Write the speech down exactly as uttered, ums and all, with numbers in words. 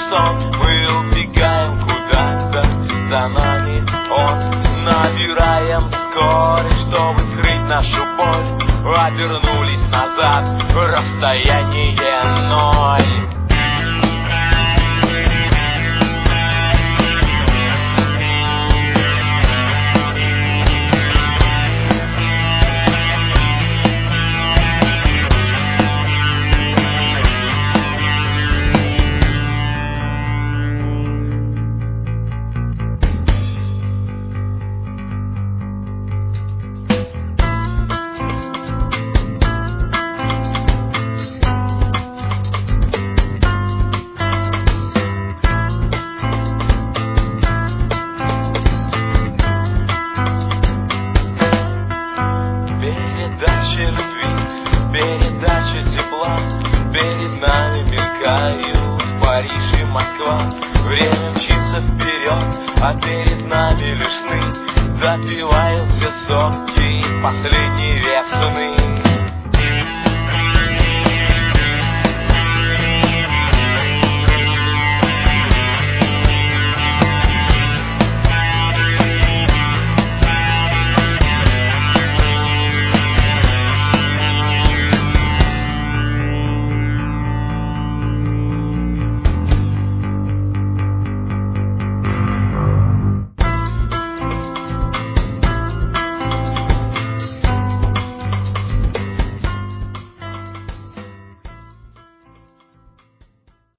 сон. Мы убегаем куда-то, за нами он. Набираем скорость, чтобы скрыть нашу боль. Обернулись назад, расстояние ноль. Передача тепла, перед нами мелькают Париж и Москва. Время мчится вперед, а перед нами лишь сны. Допивают все соки, последний век цены.